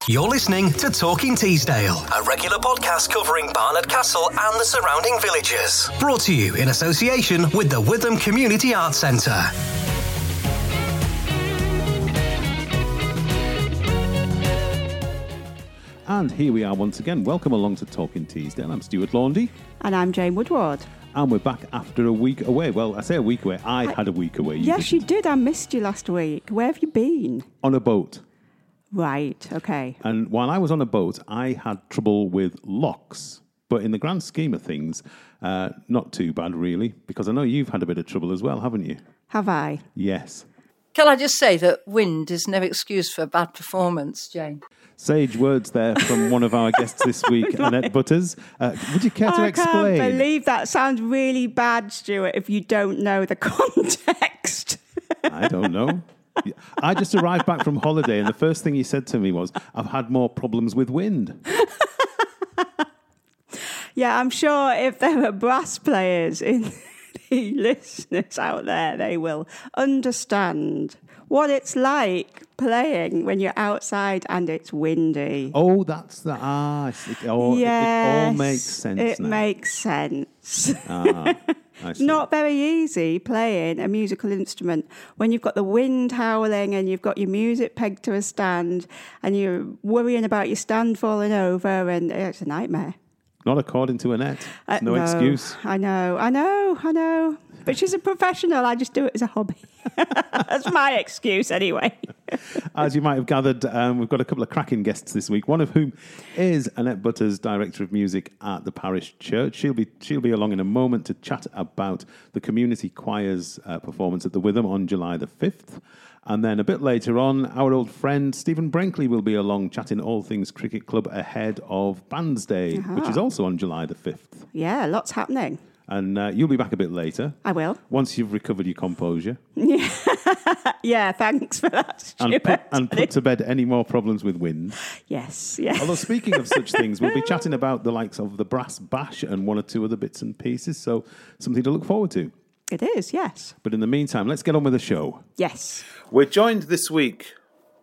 You're listening to Talking Teesdale, a regular podcast covering Barnard Castle and the surrounding villages. Brought to you in association with the Witham Community Arts Centre. And here we are once again. Welcome along to Talking Teesdale. I'm Stuart Laundy. And I'm Jane Woodward. And we're back after a week away. Well, I say a week away. I had a week away. Yes, you did. I missed you last week. Where have you been? On a boat. Right, okay. And while I was on a boat, I had trouble with locks. But in the grand scheme of things, not too bad, really. Because I know you've had a bit of trouble as well, haven't you? Have I? Yes. Can I just say that wind is no excuse for a bad performance, Jane? Sage words there from one of our guests this week, Annette Butters. Would you care to explain? I can't believe that sounds really bad, Stuart, if you don't know the context. I don't know. I just arrived back from holiday and the first thing you said to me was, I've had more problems with wind. Yeah, I'm sure if there are brass players in the listeners out there, they will understand what it's like playing when you're outside and it's windy. Oh, that's the... it all makes sense It now. makes sense. I see. Not very easy playing a musical instrument when you've got the wind howling and you've got your music pegged to a stand and you're worrying about your stand falling over, and it's a nightmare. Not according to Annette. There's no excuse. I know. But she's a professional. I just do it as a hobby. That's my excuse anyway. As you might have gathered, we've got a couple of cracking guests this week, one of whom is Annette Butters, Director of Music at the Parish Church. She'll be along in a moment to chat about the Community Choir's performance at the Witham on July the 5th. And then a bit later on, our old friend Stephen Brinkley will be along chatting all things Cricket Club ahead of Bands Day, which is also on July the 5th. Yeah, lots happening. And you'll be back a bit later. I will. Once you've recovered your composure. Yeah, thanks for that, Stuart. And put to bed any more problems with wind. Yes. Although speaking of such things, we'll be chatting about the likes of the Brass Bash and one or two other bits and pieces, so something to look forward to. It is, yes. But in the meantime, let's get on with the show. Yes. We're joined this week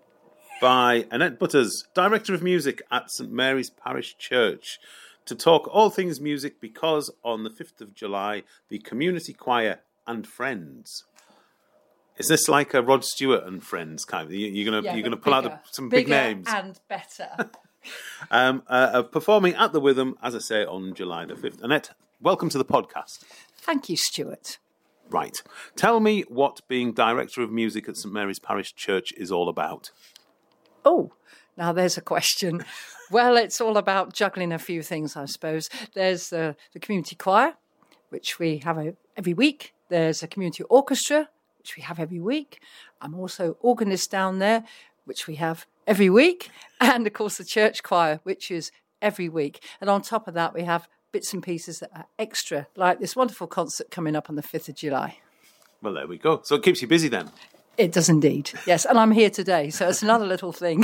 by Annette Butters, Director of Music at St Mary's Parish Church, to talk all things music because on the 5th of July, the Community Choir and Friends. Is this like a Rod Stewart and Friends kind of? You're going to pull out some big names and better. performing at the Witham, as I say, on July the 5th. Annette, welcome to the podcast. Thank you, Stuart. Right. Tell me what being Director of Music at St Mary's Parish Church is all about. Oh, now there's a question. Well, it's all about juggling a few things, I suppose. There's the community choir, which we have every week. There's a community orchestra, which we have every week. I'm also organist down there, which we have every week. And, of course, the church choir, which is every week. And on top of that, we have bits and pieces that are extra, like this wonderful concert coming up on the 5th of July. Well, there we go. So it keeps you busy then. It does indeed, yes. And I'm here today, so it's another little thing.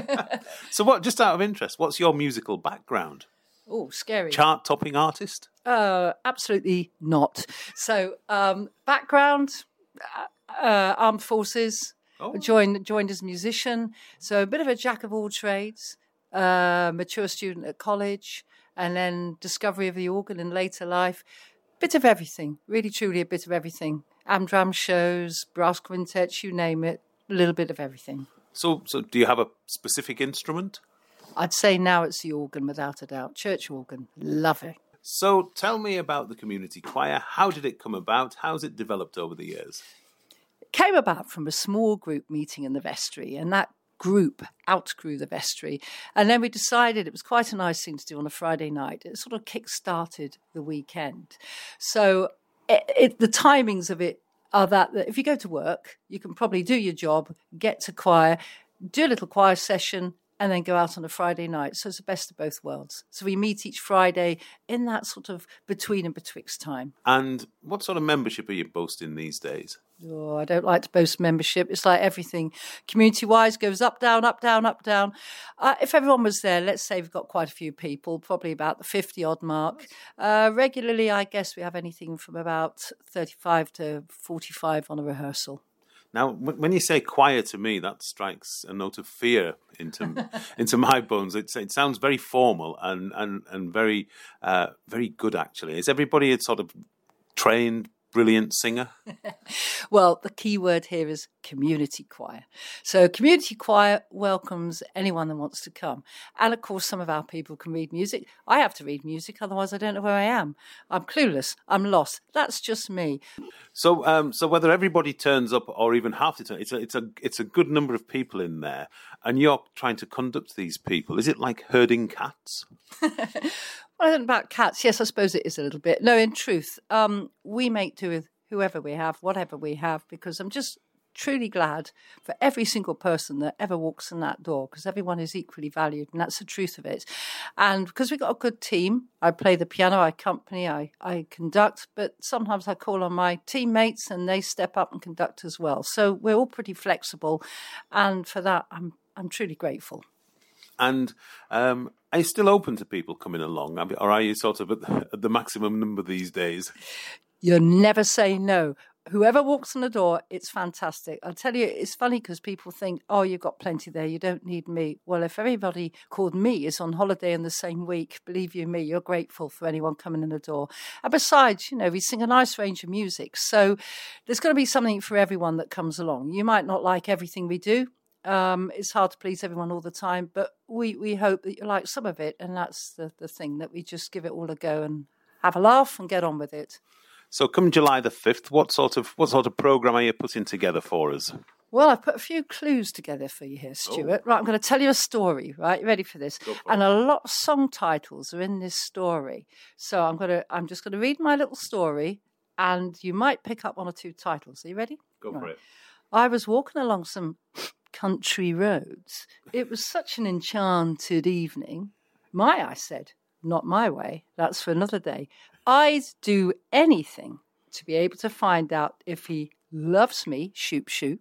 So what, just out of interest, what's your musical background? Oh, scary. Chart-topping artist? Absolutely not. So, background, armed forces, joined as a musician. So a bit of a jack of all trades, mature student at college, and then discovery of the organ in later life. Bit of everything, really truly a bit of everything. Amdram shows, brass quintets, you name it, a little bit of everything. So do you have a specific instrument? I'd say now it's the organ, without a doubt. Church organ. Love it. So tell me about the community choir. How did it come about? How's it developed over the years? It came about from a small group meeting in the vestry, and that group outgrew the vestry. And then we decided it was quite a nice thing to do on a Friday night. It sort of kick-started the weekend. So the timings of it are that if you go to work, you can probably do your job, get to choir, do a little choir session, and then go out on a Friday night. So it's the best of both worlds. So we meet each Friday in that sort of between and betwixt time. And what sort of membership are you boasting these days? Oh, I don't like to boast membership. It's like everything. Community-wise goes up, down, up, down, up, down. If everyone was there, let's say we've got quite a few people, probably about the 50-odd mark. Regularly, I guess we have anything from about 35 to 45 on a rehearsal. Now, when you say choir to me, that strikes a note of fear into my bones. It sounds very formal and very very good, actually. Is everybody a sort of trained, brilliant singer? Well, the key word here is community choir. So community choir welcomes anyone that wants to come. And of course, some of our people can read music. I have to read music, otherwise I don't know where I am. I'm clueless. I'm lost. That's just me. So whether everybody turns up or even half the time, it's a good number of people in there, and you're trying to conduct these people. Is it like herding cats? Well, I don't know about cats. Yes, I suppose it is a little bit. No, in truth, we make do with whoever we have, whatever we have, because I'm just truly glad for every single person that ever walks in that door, because everyone is equally valued, and that's the truth of it. And because we've got a good team, I play the piano, I accompany, I conduct, but sometimes I call on my teammates and they step up and conduct as well. So we're all pretty flexible, and for that, I'm truly grateful. And are you still open to people coming along, or are you sort of at the maximum number these days? You never say no. Whoever walks in the door, it's fantastic. I'll tell you, it's funny because people think, oh, you've got plenty there, you don't need me. Well, if everybody called me is on holiday in the same week, believe you me, you're grateful for anyone coming in the door. And besides, we sing a nice range of music. So there's going to be something for everyone that comes along. You might not like everything we do. It's hard to please everyone all the time, but we hope that you like some of it. And that's the thing, that we just give it all a go and have a laugh and get on with it. So come July the 5th, what sort of programme are you putting together for us? Well, I've put a few clues together for you here, Stuart. Oh. Right, I'm going to tell you a story, right? You ready for this? And a lot of song titles are in this story. So I'm just going to read my little story, and you might pick up one or two titles. Are you ready? Go for it. I was walking along some country roads. It was such an enchanted evening. I said. Not my way. That's for another day. I'd do anything to be able to find out if he loves me, shoop, shoop.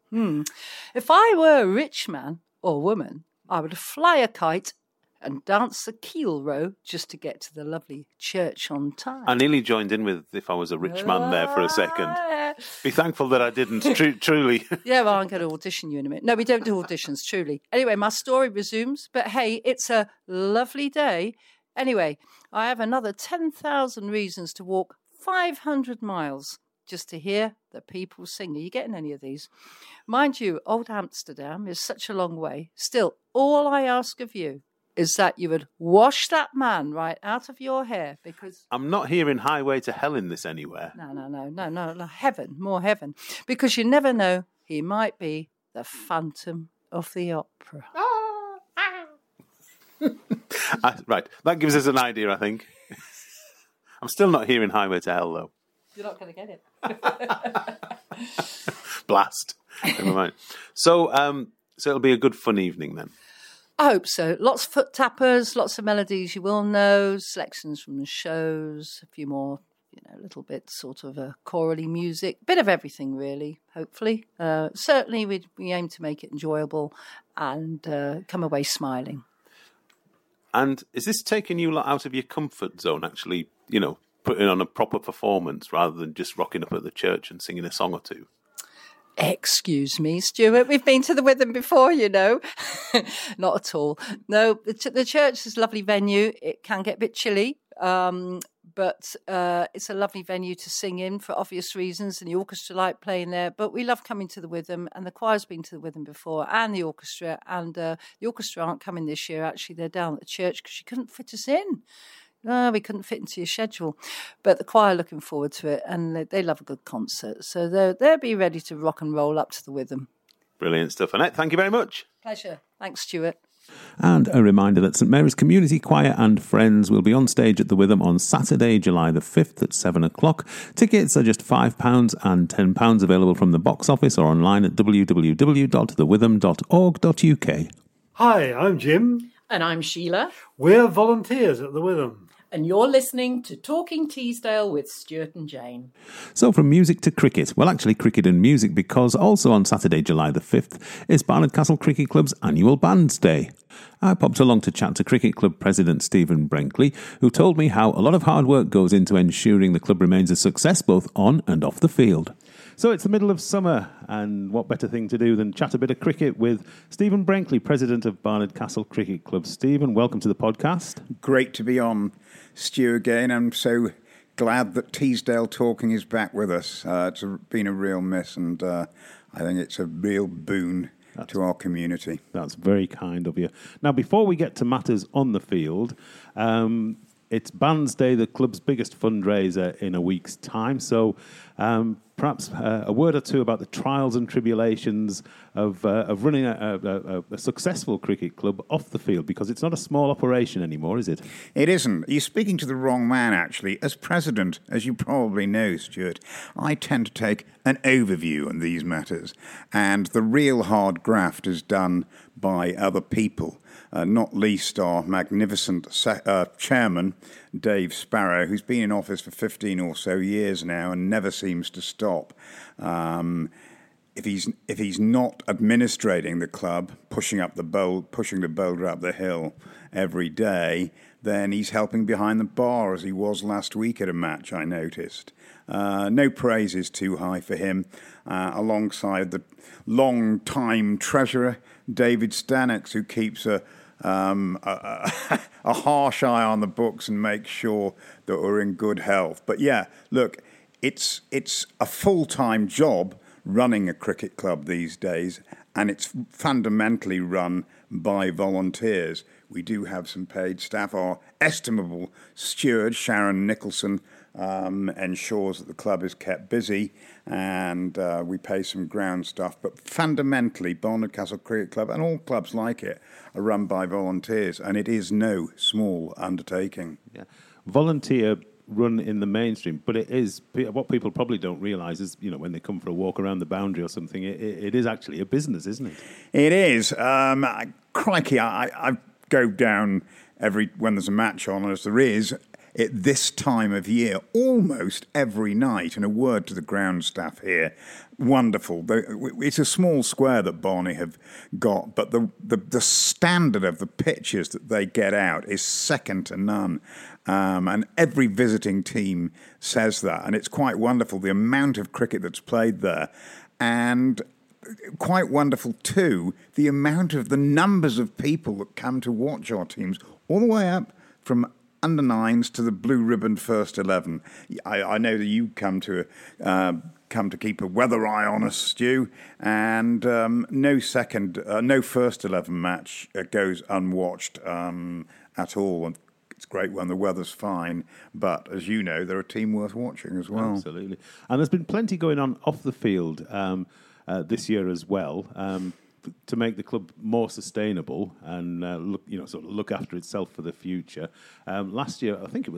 If I were a rich man or woman, I would fly a kite and dance the keel row just to get to the lovely church on time. I nearly joined in with if I was a rich man there for a second. Be thankful that I didn't, truly. Yeah, well, I'm going to audition you in a minute. No, we don't do auditions, truly. Anyway, my story resumes, but hey, it's a lovely day. Anyway, I have another 10,000 reasons to walk 500 miles just to hear the people sing. Are you getting any of these? Mind you, old Amsterdam is such a long way. Still, all I ask of you is that you would wash that man right out of your hair, because... I'm not hearing Highway to Hell in this anywhere. No, heaven, more heaven. Because you never know, he might be the Phantom of the Opera. Right, that gives us an idea, I think. I'm still not hearing Highway to Hell, though. You're not going to get it. Blast. Never mind. So it'll be a good fun evening then. I hope so. Lots of foot tappers, lots of melodies you will know, selections from the shows, a few more, a little bit sort of chorally music, bit of everything really, hopefully. Certainly we aim to make it enjoyable and come away smiling. And is this taking you out of your comfort zone, actually, putting on a proper performance rather than just rocking up at the church and singing a song or two? Excuse me, Stuart, we've been to the Witham before, Not at all. No, the church is a lovely venue. It can get a bit chilly, but it's a lovely venue to sing in for obvious reasons, and the orchestra like playing there. But we love coming to the Witham, and the choir's been to the Witham before, and the orchestra. And the orchestra aren't coming this year. Actually, they're down at the church because you couldn't fit us in. No, we couldn't fit into your schedule. But the choir are looking forward to it, and they love a good concert. So they'll be ready to rock and roll up to the Witham. Brilliant stuff. Annette, thank you very much. Pleasure. Thanks, Stuart. And a reminder that St Mary's Community Choir and Friends will be on stage at the Witham on Saturday, July the 5th at 7 o'clock. Tickets are just £5 and £10 available from the box office or online at www.thewitham.org.uk. Hi, I'm Jim. And I'm Sheila. We're volunteers at the Witham. And you're listening to Talking Teesdale with Stuart and Jane. So from music to cricket. Well, actually cricket and music, because also on Saturday, July the 5th, is Barnard Castle Cricket Club's annual Bands Day. I popped along to chat to Cricket Club President Stephen Brenkley, who told me how a lot of hard work goes into ensuring the club remains a success both on and off the field. So it's the middle of summer, and what better thing to do than chat a bit of cricket with Stephen Brenkley, President of Barnard Castle Cricket Club. Stephen, welcome to the podcast. Great to be on, Stu, again. I'm so glad that Teesdale Talking is back with us. It's been a real miss, and I think it's a real boon to our community. That's very kind of you. Now, before we get to matters on the field, it's Bands Day, the club's biggest fundraiser in a week's time. So perhaps a word or two about the trials and tribulations of running a successful cricket club off the field, because it's not a small operation anymore, is it? It isn't. You're speaking to the wrong man, actually. As president, as you probably know, Stuart, I tend to take an overview on these matters, and the real hard graft is done by other people. Not least our magnificent chairman, Dave Sparrow, who's been in office for 15 or so years now and never seems to stop. If he's not administrating the club, pushing the boulder up the hill every day, then he's helping behind the bar, as he was last week at a match, I noticed. No praise is too high for him, alongside the long-time treasurer, David Stanix, who keeps a harsh eye on the books and makes sure that we're in good health. But yeah, look, it's a full-time job running a cricket club these days, and it's fundamentally run by volunteers. We do have some paid staff. Our estimable steward, Sharon Nicholson, ensures that the club is kept busy, and we pay some ground stuff. But fundamentally, Barnard Castle Cricket Club and all clubs like it are run by volunteers, and it is no small undertaking. Yeah. Volunteer run in the mainstream, but it is what people probably don't realise is, when they come for a walk around the boundary or something, it is actually a business, isn't it? It is. Crikey, I go down when there's a match on, as there is at this time of year, almost every night. And a word to the ground staff here. Wonderful. It's a small square that Barney have got, but the standard of the pitches that they get out is second to none. And every visiting team says that. And it's quite wonderful, the amount of cricket that's played there. And quite wonderful, too, the numbers of people that come to watch our teams, all the way up from under nines to the blue ribbon first 11. I know that you come to keep a weather eye on us, Stu, and no first 11 match goes unwatched at all. And it's great when the weather's fine, but as you know, they're a team worth watching as well. Absolutely, and there's been plenty going on off the field this year as well. To make the club more sustainable and look after itself for the future. Last year,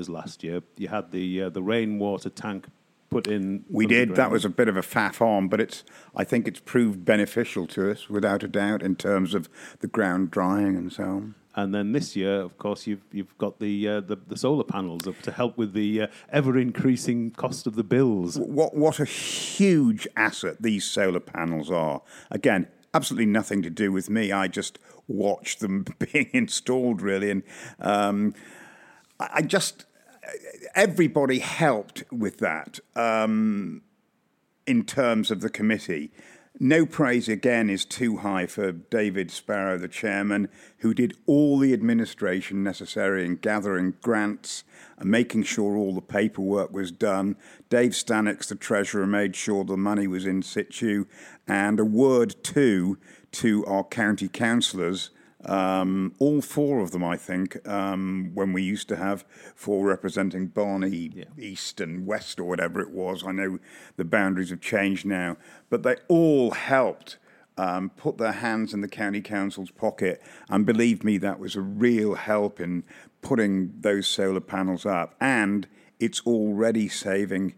you had the rainwater tank put in. We did. That was a bit of a faff on, but I think it's proved beneficial to us without a doubt in terms of the ground drying and so on. And then this year, of course, you've got the solar panels up to help with the ever increasing cost of the bills. What a huge asset these solar panels are. Again, absolutely nothing to do with me. I just watched them being installed, really. And everybody helped with that in terms of the committee. No praise, again, is too high for David Sparrow, the chairman, who did all the administration necessary in gathering grants and making sure all the paperwork was done. Dave Stanix, the treasurer, made sure the money was in situ. And a word, too, to our county councillors, all four of them, I think, when we used to have four representing Barney, East and West or whatever it was. I know the boundaries have changed now, but they all helped put their hands in the county council's pocket, and believe me, that was a real help in putting those solar panels up, and it's already saving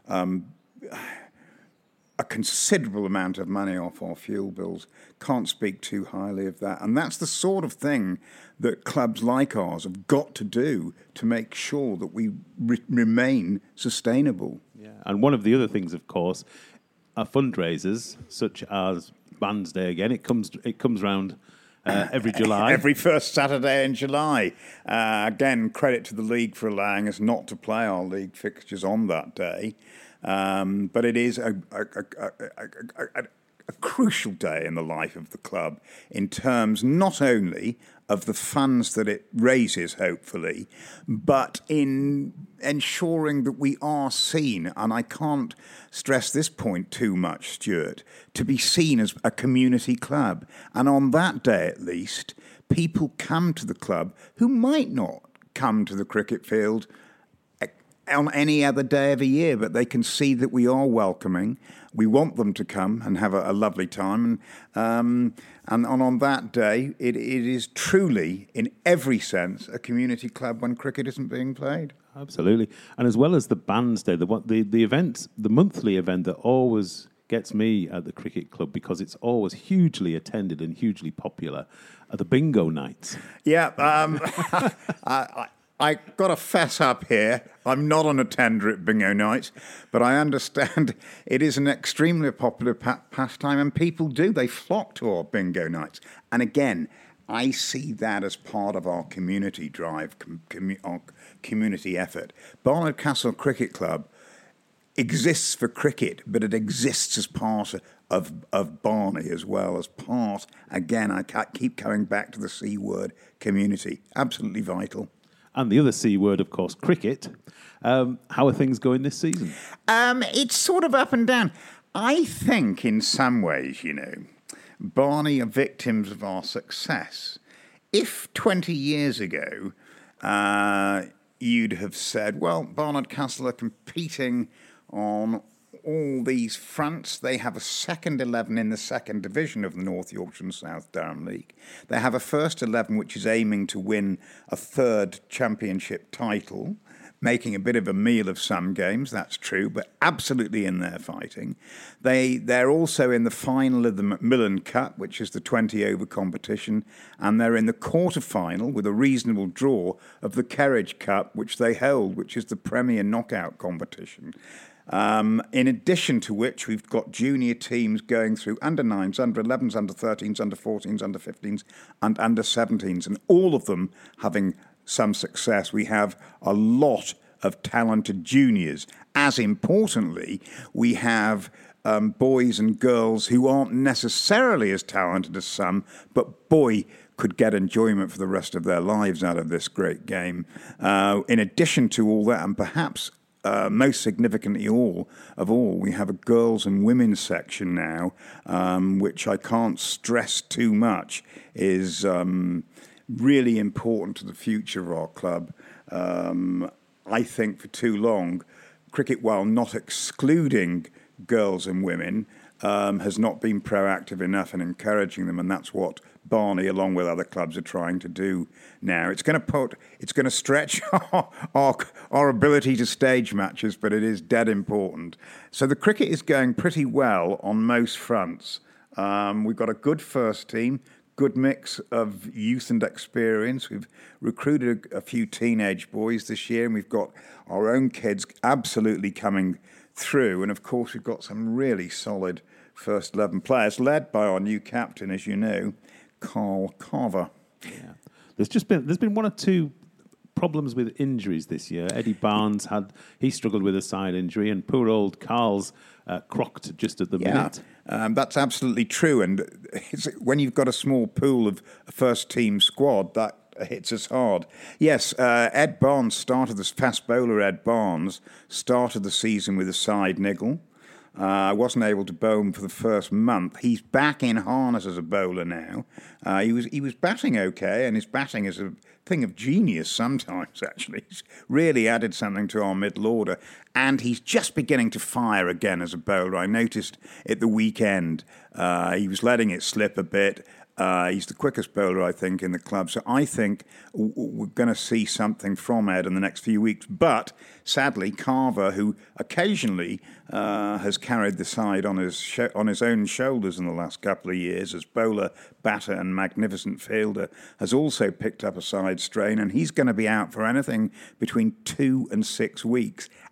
a considerable amount of money off our fuel bills. Can't speak too highly of that. And that's the sort of thing that clubs like ours have got to do to make sure that we remain sustainable. Yeah. And one of the other things, of course, are fundraisers such as Bands Day again. It comes round every July. Every first Saturday in July. Again, credit to the league for allowing us not to play our league fixtures on that day. But it is a crucial day in the life of the club in terms not only of the funds that it raises, hopefully, but in ensuring that we are seen, and I can't stress this point too much, Stuart, to be seen as a community club. And on that day, at least, people come to the club who might not come to the cricket field on any other day of the year, but they can see that we are welcoming. We want them to come and have a lovely time. And on that day, it is truly, in every sense, a community club when cricket isn't being played. Absolutely. And as well as the Bands Day, the event, the monthly event that always gets me at the cricket club because it's always hugely attended and hugely popular are the bingo nights. Yeah, I got to fess up here. I'm not an attender at bingo nights, but I understand it is an extremely popular pastime, and people do. They flock to our bingo nights. And again, I see that as part of our community drive, our community effort. Barnard Castle Cricket Club exists for cricket, but it exists as part of Barney as well, as part, again, I keep coming back to the C word, community. Absolutely vital. And the other C word, of course, cricket. How are things going this season? It's sort of up and down. I think in some ways, Barney are victims of our success. If 20 years ago you'd have said, well, Barnard Castle are competing on all these fronts. They have a second 11 in the second division of the North Yorkshire and South Durham League. They have a first 11 which is aiming to win a third championship title, making a bit of a meal of some games, that's true, but absolutely in there fighting. They're also in the final of the Macmillan Cup, which is the 20-over competition, and they're in the quarter-final with a reasonable draw of the Kerridge Cup, which they hold, which is the premier knockout competition. In addition to which, we've got junior teams going through under 9s, under 11s, under 13s, under 14s, under 15s, and under 17s, and all of them having some success. We have a lot of talented juniors. As importantly, we have boys and girls who aren't necessarily as talented as some, but boy, could get enjoyment for the rest of their lives out of this great game. In addition to all that, and perhaps most significantly of all, we have a girls and women's section now, which I can't stress too much, is really important to the future of our club. I think for too long, cricket, while not excluding girls and women, has not been proactive enough in encouraging them, and that's what Barney, along with other clubs, are trying to do now. It's going to stretch our ability to stage matches, but it is dead important. So the cricket is going pretty well on most fronts. We've got a good first team, good mix of youth and experience. We've recruited a few teenage boys this year, and we've got our own kids absolutely coming through. And of course, we've got some really solid first 11 players, led by our new captain, as you know, Carl Carver. Yeah. There's been one or two problems with injuries this year. Eddie Barnes he struggled with a side injury, and poor old Carl's crocked just at the minute. That's absolutely true. And when you've got a small pool of a first-team squad, that hits us hard. Yes, Ed Barnes started this fast bowler. Ed Barnes started the season with a side niggle. I wasn't able to bowl him for the first month. He's back in harness as a bowler now. He was batting okay, and his batting is a thing of genius sometimes, actually. He's really added something to our middle order, and he's just beginning to fire again as a bowler. I noticed at the weekend he was letting it slip a bit. He's the quickest bowler, I think, in the club. So I think we're going to see something from Ed in the next few weeks. But sadly, Carver, who occasionally has carried the side on his own shoulders in the last couple of years as bowler, batter and magnificent fielder, has also picked up a side strain, and he's going to be out for anything between 2 and 6 weeks.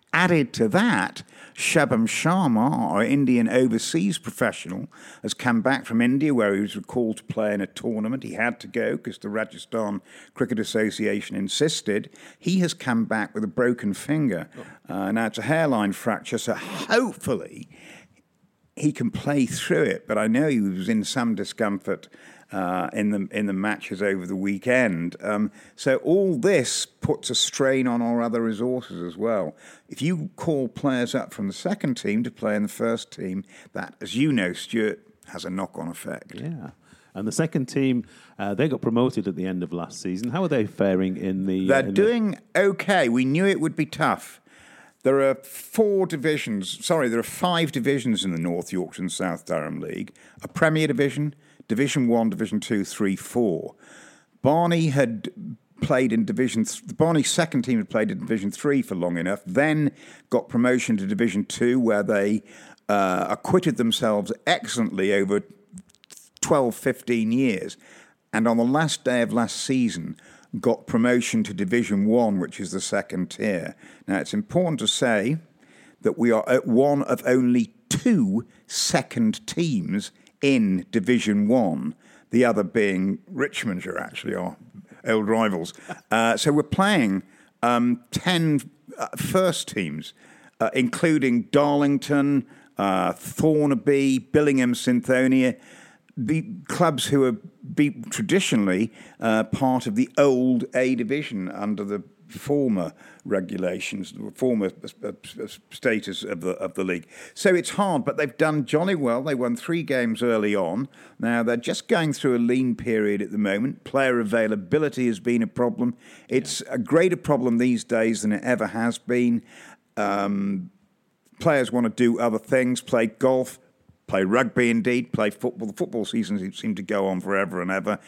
Added to that, Shubham Sharma, our Indian overseas professional, has come back from India where he was recalled to play in a tournament. He had to go because the Rajasthan Cricket Association insisted. He has come back with a broken finger. Now it's a hairline fracture, so hopefully he can play through it. But I know he was in some discomfort in the matches over the weekend. So all this puts a strain on our other resources as well. If you call players up from the second team to play in the first team, that, as you know, Stuart, has a knock-on effect. Yeah. And the second team, they got promoted at the end of last season. How are they faring in the... They're doing okay. We knew it would be tough. There are 5 divisions in the North Yorkshire and South Durham League. A Premier Division, Division 1, Division 2, 3, 4. Barney had played in the Barney's second team had played in Division 3 for long enough, then got promotion to Division 2 where they acquitted themselves excellently over 12, 15 years. And on the last day of last season, got promotion to Division 1, which is the second tier. Now, it's important to say that we are at one of only 2 second teams in Division 1, the other being Richmond, who are actually our old rivals. So we're playing 10 first teams, including Darlington, Thornaby, Billingham, Synthonia, the clubs who are traditionally part of the old A division under the former regulations, the former status of the league. So it's hard, but they've done jolly well. They won 3 games early on. Now they're just going through a lean period at the moment. Player availability has been a problem. It's a greater problem these days than it ever has been. Players want to do other things, play golf, play rugby indeed, play football. The football seasons seem to go on forever and ever.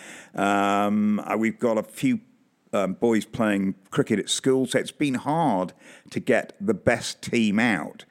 We've got a few boys playing cricket at school, so it's been hard to get the best team out.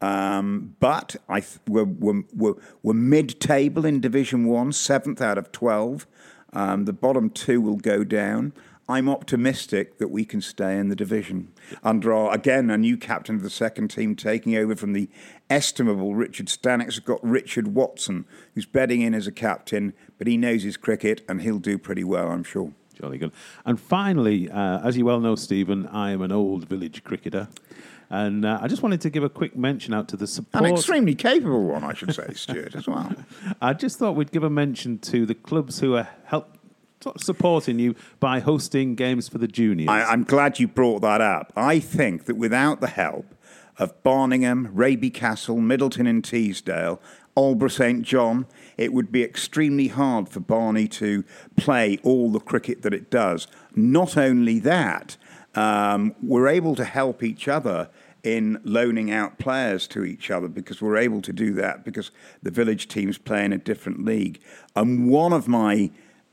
But we're mid-table in Division 1, 7th out of 12. The bottom 2 will go down. I'm optimistic that we can stay in the division. Under a new captain of the second team taking over from the estimable Richard Stanix. We've got Richard Watson, who's bedding in as a captain, but he knows his cricket and he'll do pretty well, I'm sure. Jolly good. And finally, as you well know, Stephen, I am an old village cricketer. And I just wanted to give a quick mention out to the support... An extremely capable one, I should say, Stuart, as well. I just thought we'd give a mention to the clubs who are supporting you by hosting games for the juniors. I'm glad you brought that up. I think that without the help of Barningham, Raby Castle, Middleton and Teesdale, Aldeburgh St John, it would be extremely hard for Barney to play all the cricket that it does. Not only that, we're able to help each other in loaning out players to each other because we're able to do that because the village teams play in a different league. And one of my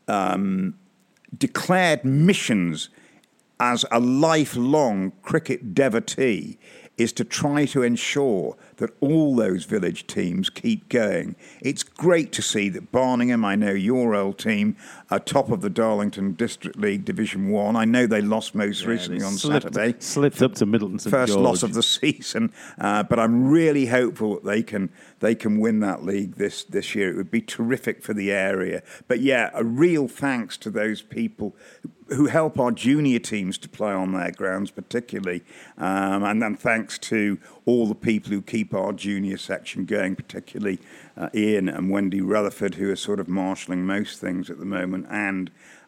declared missions as a lifelong cricket devotee is to try to ensure that all those village teams keep going. It's great to see that Barningham, I know your old team, are top of the Darlington District League Division 1. I know they lost most recently on Saturday. Slipped up to Middleton St First George. loss of the season. But I'm really hopeful that they can win that league this year. It would be terrific for the area. But yeah, a real thanks to those people who help our junior teams to play on their grounds particularly. And then thanks to all the people who keep our junior section going, particularly Ian and Wendy Rutherford, who are sort of marshalling most things at the moment. And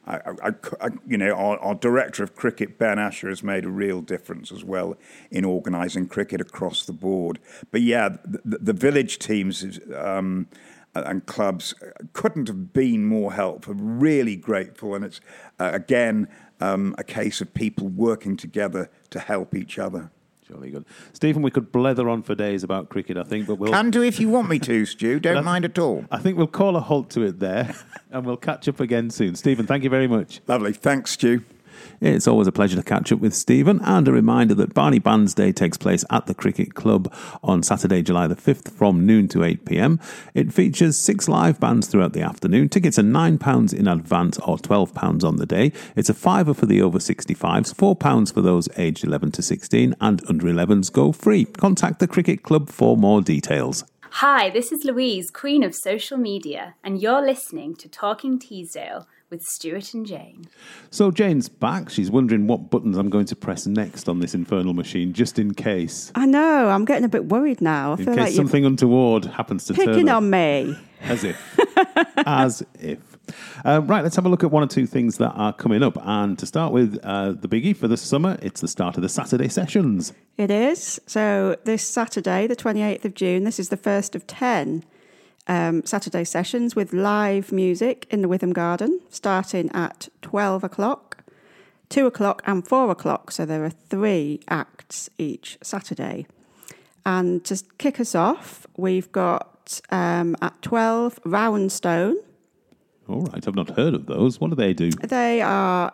our director of cricket, Ben Asher, has made a real difference as well in organising cricket across the board. But yeah, the village teams and clubs couldn't have been more helpful. Really grateful, and it's again a case of people working together to help each other. Jolly good. Stephen, we could blether on for days about cricket, I think, but we'll... Can do if you want me to, Stu. Don't mind at all. I think we'll call a halt to it there, and we'll catch up again soon. Stephen, thank you very much. Lovely. Thanks, Stu. It's always a pleasure to catch up with Stephen, and a reminder that Barney Bands Day takes place at the Cricket Club on Saturday, July the 5th from noon to 8 p.m. It features 6 live bands throughout the afternoon. Tickets are £9 in advance or £12 on the day. It's a £5 for the over 65s, £4 for those aged 11 to 16, and under 11s go free. Contact the Cricket Club for more details. Hi, this is Louise, Queen of Social Media, and you're listening to Talking Teesdale with Stuart and Jane. So Jane's back. She's wondering what buttons I'm going to press next on this infernal machine, just in case. I know, I'm getting a bit worried now. I In feel case like something untoward happens to you're turn picking up. on me. As if. As if. Right, let's have a look at one or two things that are coming up. And to start with, the biggie for the summer, it's the start of the Saturday sessions. It is. So this Saturday, the 28th of June, this is the first of 10 Saturday sessions with live music in the Witham Garden, starting at 12 o'clock, 2 o'clock and 4 o'clock. So there are 3 acts each Saturday. And to kick us off, we've got at 12, Roundstone. All right, I've not heard of those. What do they do? They are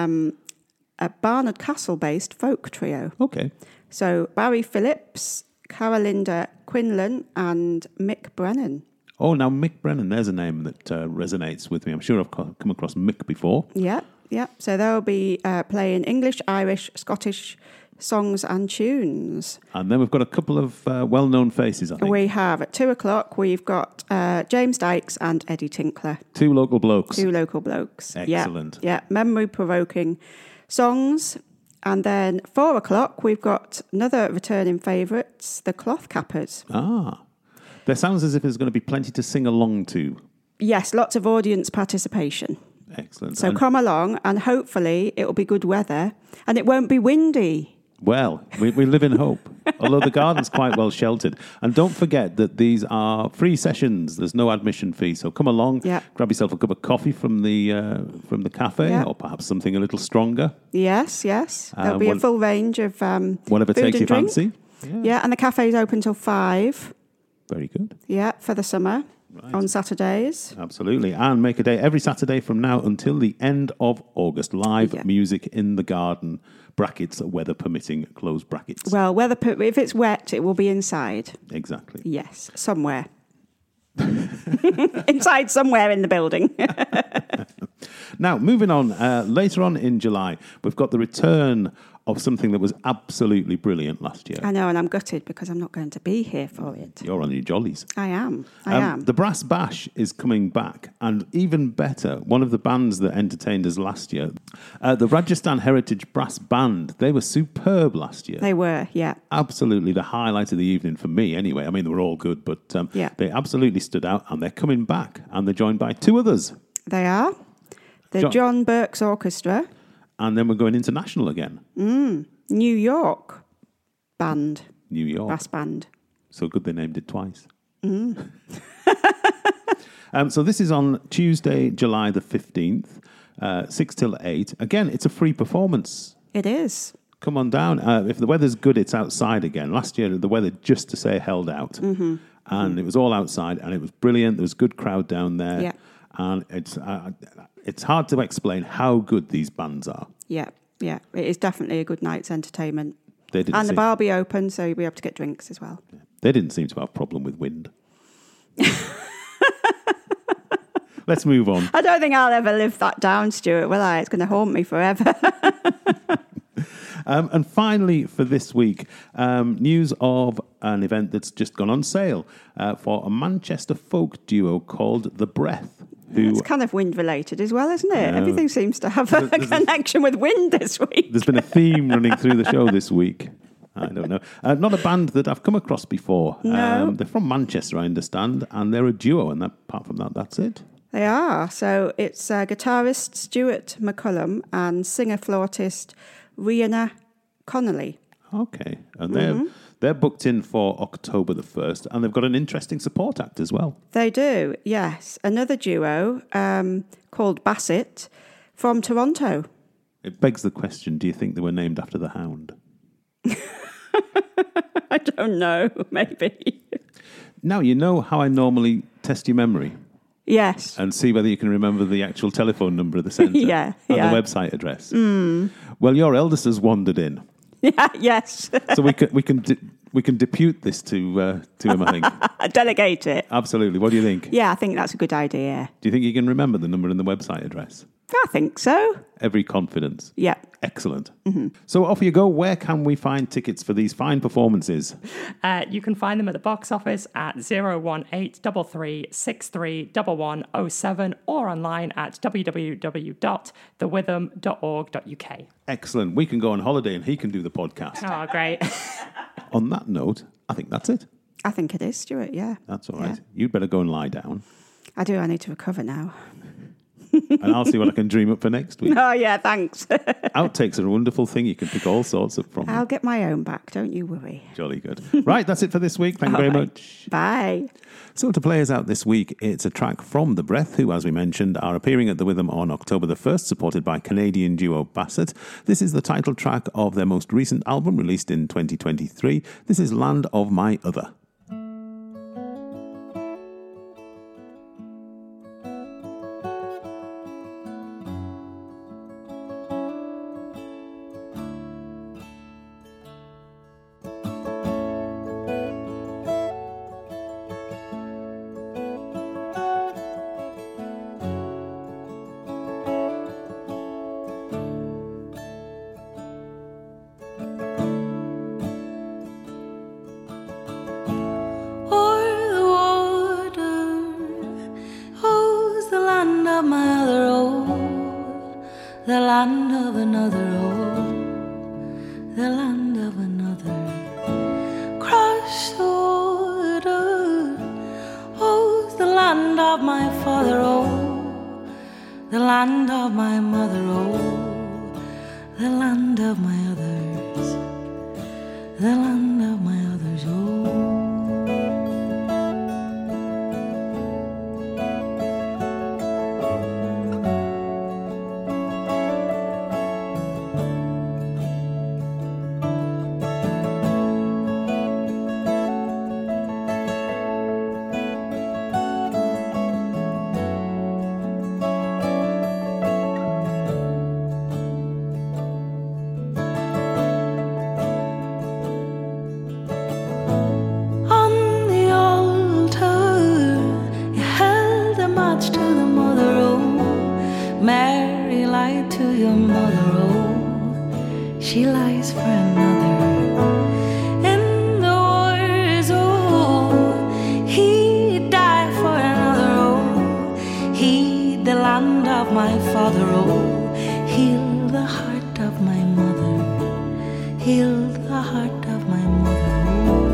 a Barnard Castle-based folk trio. Okay. So Barry Phillips, Carolinda Quinlan and Mick Brennan. Oh, now Mick Brennan, there's a name that resonates with me. I'm sure I've come across Mick before. Yeah. So they'll be playing English, Irish, Scottish songs and tunes. And then we've got a couple of well-known faces, I think. We have at 2 o'clock, we've got James Dykes and Eddie Tinkler. 2 local blokes. 2 local blokes. Excellent. Yeah, memory-provoking songs. And then 4 o'clock, we've got another returning favourites, the Cloth Cappers. Ah. There sounds as if there's going to be plenty to sing along to. Yes, lots of audience participation. Excellent. So come along and hopefully it'll be good weather and it won't be windy. Well, we live in hope, although the garden's quite well sheltered. And don't forget that these are free sessions. There's no admission fee. So come along, grab yourself a cup of coffee from the cafe or perhaps something a little stronger. Yes. There'll be a full range of whatever food takes and your drink. fancy. Yeah, and the cafe's open till 5. Very good. Yeah, for the summer on Saturdays. Absolutely. And make a day every Saturday from now until the end of August. Live music in the garden, brackets, weather permitting, close brackets. Well, if it's wet, it will be inside. Exactly. Yes, somewhere. Inside somewhere in the building. Now, moving on, later on in July, we've got the return of something that was absolutely brilliant last year. I know, and I'm gutted because I'm not going to be here for it. You're on your jollies. I am. The Brass Bash is coming back, and even better, one of the bands that entertained us last year, the Rajasthan Heritage Brass Band, they were superb last year. They were, yeah. Absolutely the highlight of the evening for me, anyway. I mean, they were all good, but they absolutely stood out, and they're coming back, and they're joined by 2 others. They are. The John Burke's Orchestra. And then we're going international again. New York band. New York. Brass band. So good they named it twice. So this is on Tuesday, July the 15th, 6 till 8. Again, it's a free performance. It is. Come on down. If the weather's good, it's outside again. Last year, the weather, just to say, held out. And it was all outside, and it was brilliant. There was a good crowd down there. Yeah. And it's hard to explain how good these bands are. Yeah. It is definitely a good night's entertainment. The bar will be open, so you'll be able to get drinks as well. They didn't seem to have a problem with wind. Let's move on. I don't think I'll ever live that down, Stuart, will I? It's going to haunt me forever. And finally, for this week, news of an event that's just gone on sale for a Manchester folk duo called The Breath. It's kind of wind-related as well, isn't it? Everything seems to have a connection with wind this week. There's been a theme running through the show this week. I don't know. Not a band that I've come across before. No. They're from Manchester, I understand, and they're a duo, and apart from that, that's it. They are. So it's guitarist Stuart McCullum and singer-flautist Rihanna Connolly. Okay. And they're booked in for October the 1st, and they've got an interesting support act as well. They do, yes. Another duo called Bassett from Toronto. It begs the question, do you think they were named after the hound? I don't know, maybe. Now, you know how I normally test your memory? Yes. and see whether you can remember the actual telephone number of the centre Yeah, and yeah. the website address. Well, your eldest has wandered in, Yeah, yes. so we can depute this to him. I think Delegate it. absolutely. What do you think? Yeah, I think that's a good idea. Do you think you can remember the number and the website address? I think so. Every confidence. Yeah. Excellent. So off you go. Where can we find tickets for these fine performances? You can find them at the box office at 01833631107 or online at www.thewitham.org.uk. Excellent. We can go on holiday and he can do the podcast. Oh, great. On that note, I think that's it. I think it is, Stuart, yeah. That's all right. Yeah. You'd better go and lie down. I do, I need to recover now. And I'll see what I can dream up for next week. Oh, yeah, thanks. Outtakes are a wonderful thing. You can pick all sorts up from. I'll get my own back, don't you worry. Jolly good. Right, that's it for this week. Thank you very much. Bye. So to play us out this week, it's a track from The Breath, who, as we mentioned, are appearing at the Witham on October the 1st, supported by Canadian duo Bassett. This is the title track of their most recent album, released in 2023. This is Land of My Other. The land of another, oh, the land of another. Cross the water, oh, the land of my father, oh, the land of my mother, oh, the land of my others, the land of my others, oh. Mary lied to your mother, oh, she lies for another. In the wars, oh, he died for another, oh, heed the land of my father, oh, heal the heart of my mother, heal the heart of my mother, oh.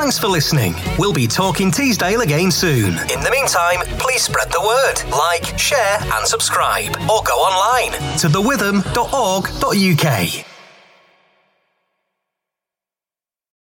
Thanks for listening. We'll be talking Teesdale again soon. In the meantime, please spread the word, like, share and subscribe, or go online to thewitham.org.uk.